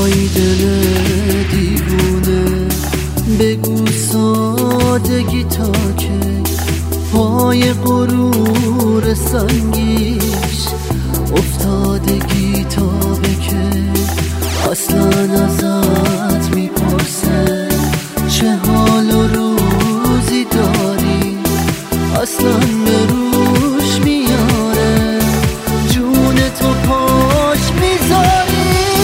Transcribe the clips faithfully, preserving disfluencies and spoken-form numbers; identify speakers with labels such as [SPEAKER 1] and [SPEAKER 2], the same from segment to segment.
[SPEAKER 1] وای دل دیوونه، بگو سادگی تا که پای غرور سنگیش افتادگی تا بکه. اصلا ازت میپرسه چه حال و روزی داری، اصلا به روش میاره جون تو پاش میذاری.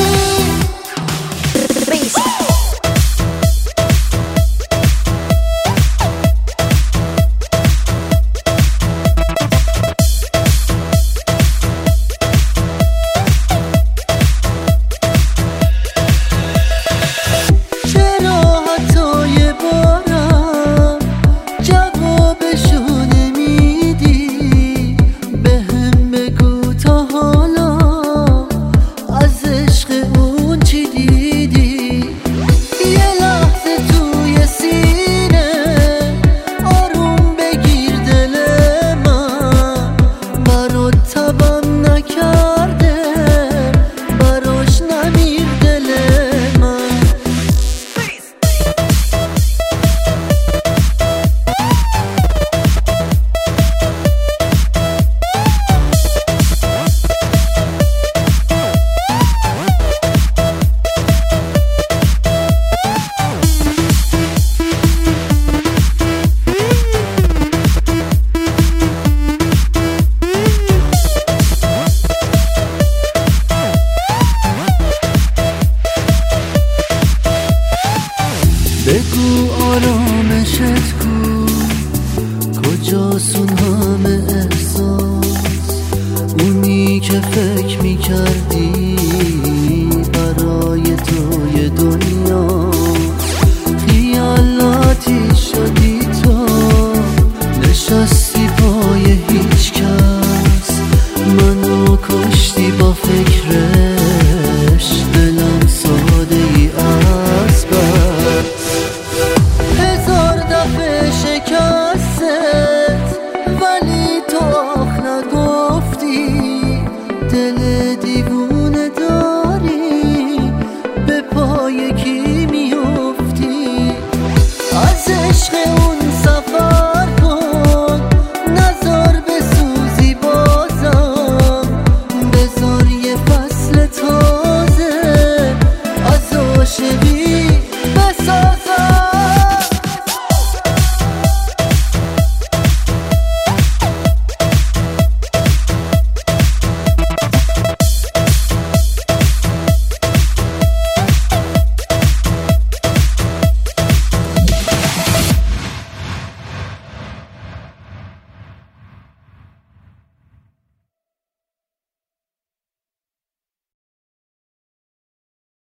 [SPEAKER 1] بگو آرامشت کو، کجاست اون همه احساس، اونی که فکر میکردی برای توی دنیا. خیالاتی شدی تو، نشستی پای هیچ کس، منو کشتی با فکرت.